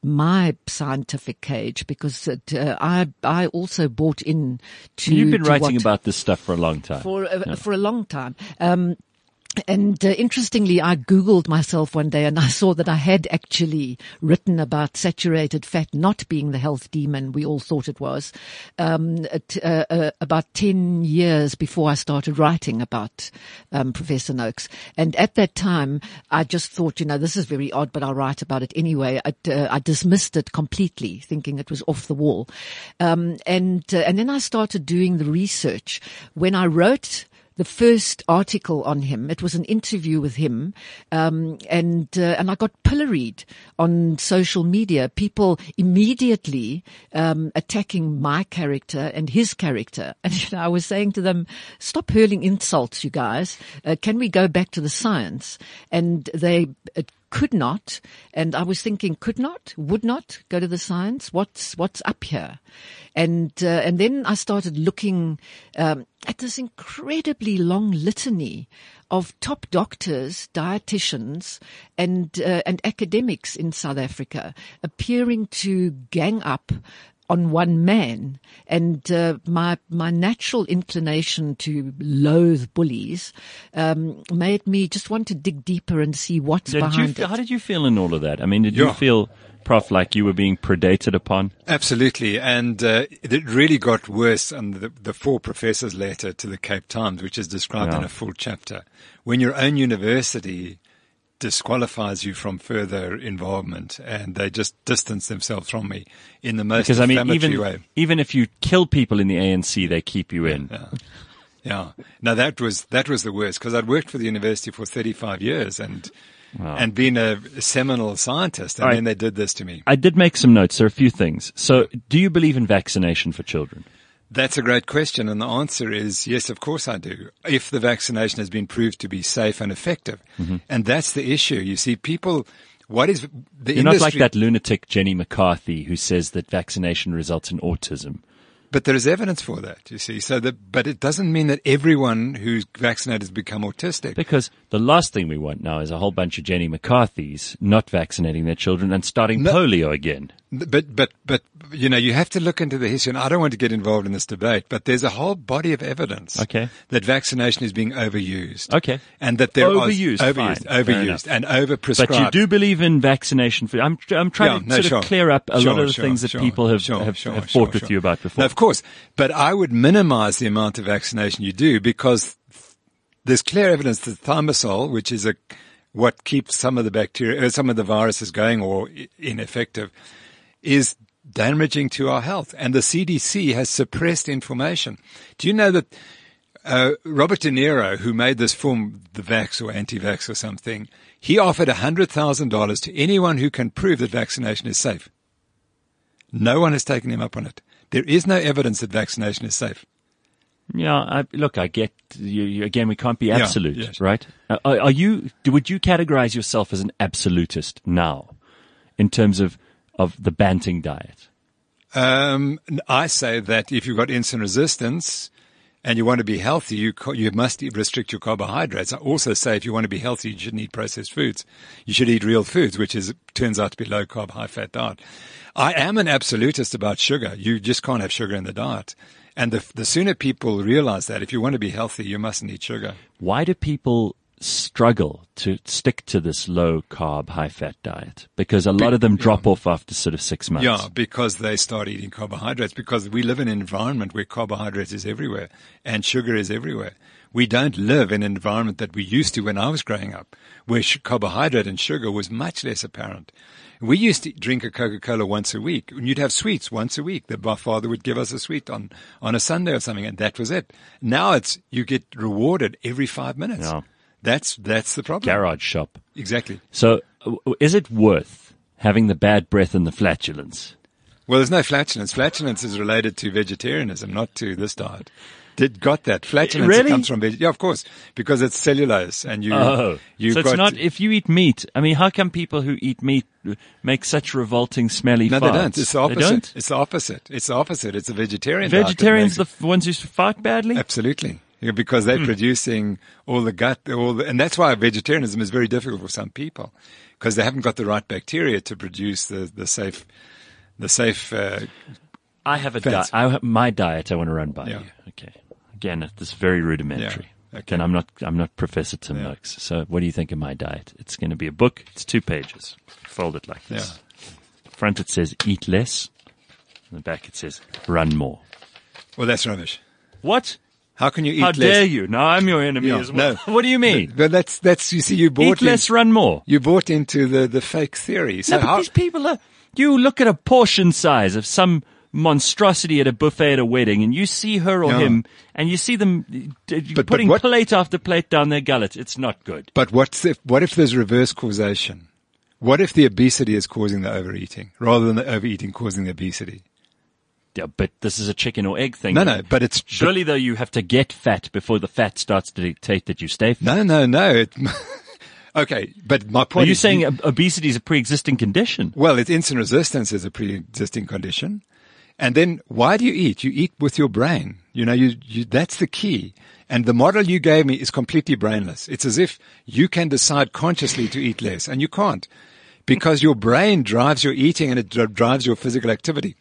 my scientific cage because it, uh, I I also bought in to You've been to writing what- about this stuff for a long time. for uh, for a long time. Um, And uh, interestingly, I Googled myself one day and I saw that I had actually written about saturated fat not being the health demon we all thought it was, um, at, uh, uh, about ten years before I started writing about um, Professor Noakes. And at that time, I just thought, you know, this is very odd, but I'll write about it anyway. I, uh, I dismissed it completely, thinking it was off the wall. Um, and uh, and then I started doing the research. When I wrote the first article on him, it was an interview with him, um, and uh, and I got pilloried on social media. People immediately um, attacking my character and his character, and you know, I was saying to them, "Stop hurling insults, you guys. Uh, can we go back to the science?" And they. Uh, could not, and I was thinking, could not, would not go to the science. What's what's up here? And uh, and then I started looking um, at this incredibly long litany of top doctors, dietitians, and uh, and academics in South Africa appearing to gang up on one man, and uh, my my natural inclination to loathe bullies um, made me just want to dig deeper and see what's Did you, behind fe- it. how did you feel in all of that? I mean, did you Yeah. feel, Prof, like you were being predated upon? Absolutely. And uh, it really got worse on the, the four professors' letter to the Cape Times, which is described Yeah. in a full chapter. When your own university disqualifies you from further involvement, and they just distance themselves from me in the most Because, I mean, inflammatory even, way. even if you kill people in the A N C, they keep you in. Yeah. Yeah. No, that was that was the worst because I'd worked for the university for thirty-five years and wow. and been a seminal scientist, and All right. then they did this to me. I did make some notes. There are a few things. So, do you believe in vaccination for children? That's a great question, and the answer is yes, of course I do, if the vaccination has been proved to be safe and effective. Mm-hmm. And that's the issue. You see, people... What is the You're industry? not like that lunatic Jenny McCarthy who says that vaccination results in autism. But there is evidence for that, you see. So that, but it doesn't mean that everyone who's vaccinated has become autistic. Because the last thing we want now is a whole bunch of Jenny McCarthys not vaccinating their children and starting no, polio again. But, but, but, you know, you have to look into the history, and I don't want to get involved in this debate, but there's a whole body of evidence okay. that vaccination is being overused. Okay. And that there overused, are overused, fine, overused, and overprescribed. But you do believe in vaccination for, I'm, I'm trying yeah, to no, sort sure. of clear up a sure, lot of the sure, things that sure, people have, sure, have, sure, have sure, fought with sure. you about before. No, of course. But I would minimize the amount of vaccination you do because there's clear evidence that thimerosal, which is a, what keeps some of the bacteria, some of the viruses going or ineffective, is damaging to our health. And the C D C has suppressed information. Do you know that uh, Robert De Niro, who made this film, The Vax or Anti-Vax or something, he offered one hundred thousand dollars to anyone who can prove that vaccination is safe. No one has taken him up on it. There is no evidence that vaccination is safe. Yeah, I, look, I get you, you. Again, we can't be absolute, yeah, yes. right? Uh, are, are you? Would you categorize yourself as an absolutist now, in terms of of the Banting diet? Um, I say that if you've got insulin resistance and you want to be healthy, you you must restrict your carbohydrates. I also say if you want to be healthy, you shouldn't eat processed foods. You should eat real foods, which is turns out to be low carb, high fat diet. I am an absolutist about sugar. You just can't have sugar in the diet. And the, the sooner people realize that, if you want to be healthy, you mustn't eat sugar. Why do people struggle to stick to this low carb, high fat diet? Because a lot of them drop yeah. off after sort of six months. Yeah, because they start eating carbohydrates, because we live in an environment where carbohydrates is everywhere and sugar is everywhere. We don't live in an environment that we used to when I was growing up, where carbohydrate and sugar was much less apparent. We used to drink a Coca-Cola once a week, and you'd have sweets once a week. My father would give us a sweet on, on a Sunday or something, and that was it. Now it's, you get rewarded every five minutes. Yeah. That's, that's the problem. Garage shop. Exactly. So is it worth having the bad breath and the flatulence? Well, there's no flatulence. Flatulence is related to vegetarianism, not to this diet. Did got that flatulence really? comes from veg- yeah, of course, because it's cellulose, and you. Oh, you've so it's got, not if you eat meat. I mean, how come people who eat meat make such revolting, smelly No, farts? they don't. It's the opposite. They don't? It's the opposite. It's the opposite. It's a vegetarian. diet that Vegetarians, makes the f- ones who fart badly. it- absolutely. Yeah, because they're Hmm. producing all the gut, all the, and that's why vegetarianism is very difficult for some people, because they haven't got the right bacteria to produce the the safe, the safe. Uh, I have a Fats. diet. I have my diet. I want to run by Yeah. you. Okay. Again, this is very rudimentary. Yeah. Okay. And I'm not. I'm not Professor Tim Yeah. Noakes. So, what do you think of my diet? It's going to be a book. It's two pages. Fold it like this. Front it says "Eat less." On the back it says "Run more." well, that's rubbish. What? How can you eat How less? dare you? Now I'm your enemy Yeah, as well. no. What do you mean? But that's that's you see you bought Eat less, in, run more. you bought into the the fake theory. So No, but how? these people are. You look at a portion size of some monstrosity at a buffet at a wedding, and you see her or Yeah. him, and you see them d- d- but putting what- plate after plate down their gullet. It's not good. But what's if, what if there's reverse causation? What if the obesity is causing the overeating rather than the overeating causing the obesity? Yeah, but this is a chicken or egg thing. No, no, but it's Surely, though, you have to get fat before the fat starts to dictate that you stay fat. no, no, no. It, okay, but my Are point you is, saying ob- obesity is a pre-existing condition? well, it's insulin resistance is a pre-existing condition, and then why do you eat? You eat with your brain. You know, you, you that's the key. And the model you gave me is completely brainless. It's as if you can decide consciously to eat less, and you can't, because your brain drives your eating and it dri- drives your physical activity.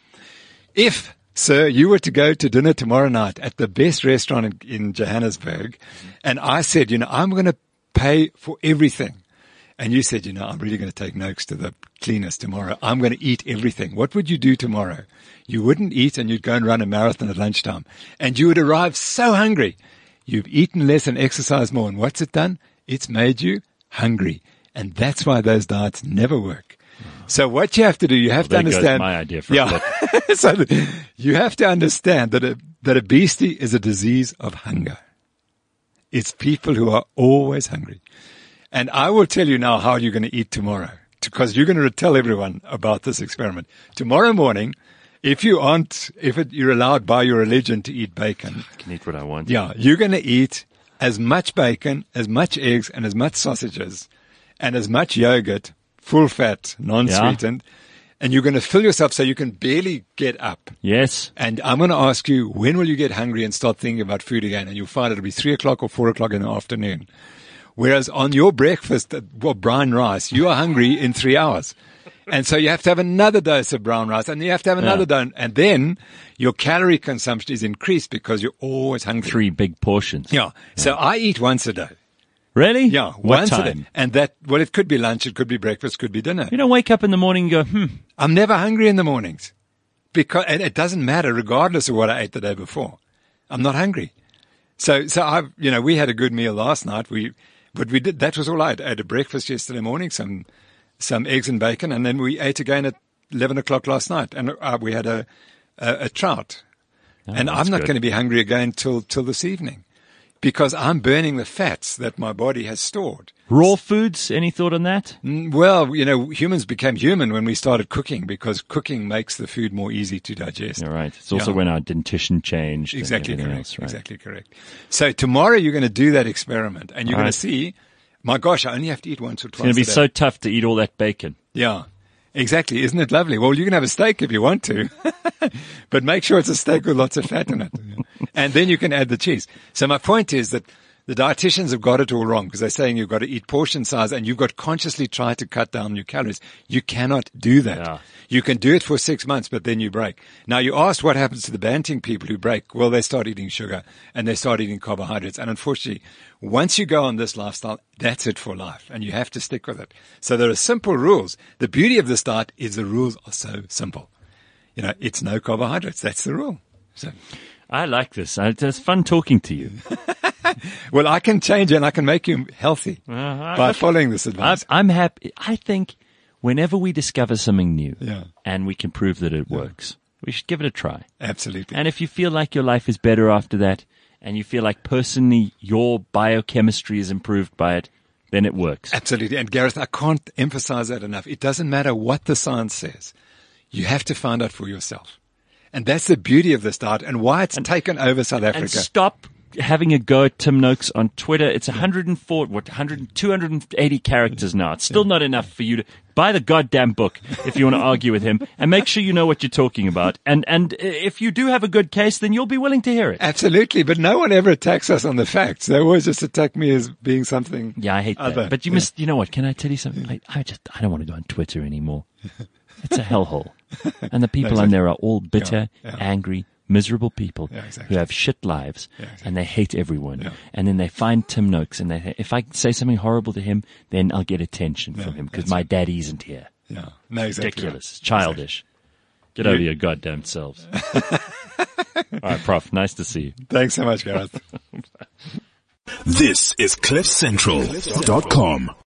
If, sir, you were to go to dinner tomorrow night at the best restaurant in, in Johannesburg, and I said, you know, I'm going to pay for everything, and you said, you know, I'm really going to take Noakes to the cleaners tomorrow. I'm going to eat everything. What would you do tomorrow? You wouldn't eat, and you'd go and run a marathon at lunchtime, and you would arrive so hungry. You've eaten less and exercised more, and what's it done? It's made you hungry, and that's why those diets never work. So what you have to do, you have Well, to there goes understand. my idea for a yeah. So you have to understand that a, that obesity is a disease of hunger. It's people who are always hungry. And I will tell you now how you're going to eat tomorrow, because you're going to tell everyone about this experiment. Tomorrow morning, if you aren't, if it, you're allowed by your religion to eat bacon. I can eat what I want. Yeah, you're going to eat as much bacon, as much eggs, and as much sausages, and as much yogurt, full fat, non-sweetened, yeah. And you're going to fill yourself so you can barely get up. Yes. And I'm going to ask you, when will you get hungry and start thinking about food again? And you'll find it'll be three o'clock or four o'clock in the afternoon. Whereas on your breakfast, well, brown rice, you are hungry in three hours. And so you have to have another dose of brown rice, and you have to have another yeah. dose. And then your calorie consumption is increased because you're always hungry. Three big portions. Yeah. yeah. So I eat once a day. Really? Yeah. What once time? a day. And that, well, it could be lunch, it could be breakfast, could be dinner. You don't wake up in the morning and go, hmm. I'm never hungry in the mornings. Because, and it doesn't matter regardless of what I ate the day before. I'm not hungry. So, so I've, you know, we had a good meal last night. We, but we did, that was all I had. I had a breakfast yesterday morning, some, some eggs and bacon, and then we ate again at eleven o'clock last night, and uh, we had a, a, a trout. Oh, and I'm not going to be hungry again till, till this evening, because I'm burning the fats that my body has stored. Raw foods, any thought on that? Well, you know, humans became human when we started cooking, because cooking makes the food more easy to digest. You're right. It's also yeah. when our dentition changed. Exactly correct. Else, right? Exactly correct. So tomorrow you're going to do that experiment, and you're right. going to see, my gosh, I only have to eat once or twice a day. It's going to be so tough to eat all that bacon. Yeah. Exactly. Isn't it lovely? Well, you can have a steak if you want to, but make sure it's a steak with lots of fat in it. And then you can add the cheese. So my point is that the dietitians have got it all wrong, because they're saying you've got to eat portion size and you've got to consciously try to cut down your calories. You cannot do that. Yeah. You can do it for six months, but then you break. Now, you asked what happens to the Banting people who break. Well, they start eating sugar and they start eating carbohydrates. And unfortunately, once you go on this lifestyle, that's it for life, and you have to stick with it. So there are simple rules. The beauty of this diet is the rules are so simple. You know, it's no carbohydrates. That's the rule. So I like this. It's fun talking to you. Well, I can change it and I can make you healthy uh, I, by following this advice. I'm happy. I think whenever we discover something new yeah. and we can prove that it yeah. works, we should give it a try. Absolutely. And if you feel like your life is better after that, and you feel like personally your biochemistry is improved by it, then it works. Absolutely. And Gareth, I can't emphasize that enough. It doesn't matter what the science says. You have to find out for yourself. And that's the beauty of this diet and why it's and, taken over South Africa. And stop having a go at Tim Noakes on Twitter. It's one hundred four, what, one hundred, two hundred eighty characters now. It's still yeah. not enough for you to buy the goddamn book if you want to argue with him, and make sure you know what you're talking about. And and if you do have a good case, then you'll be willing to hear it. Absolutely. But no one ever attacks us on the facts. They always just attack me as being something Yeah, I hate other. that. But you yeah. must, you know what? Can I tell you something? I, I just, I don't want to go on Twitter anymore. It's a hellhole. And the people no, exactly. on there are all bitter, yeah, yeah. angry, miserable people yeah, exactly. who have shit lives yeah, exactly. and they hate everyone. Yeah. And then they find Tim Noakes and they, if I say something horrible to him, then I'll get attention yeah, from him because my right. daddy isn't here. Yeah, no, exactly. Ridiculous. Right. Childish. Get you, over your goddamn selves. All right, Prof. Nice to see you. Thanks so much, Gareth. This is cliff central dot com.